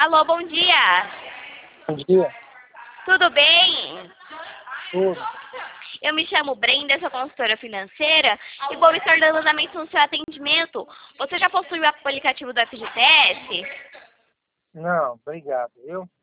Alô, bom dia. Bom dia. Tudo bem? Tudo. Eu me chamo Brenda, sou consultora financeira e vou estar dando andamento no seu atendimento. Você já possui o aplicativo do FGTS? Não, obrigado, viu?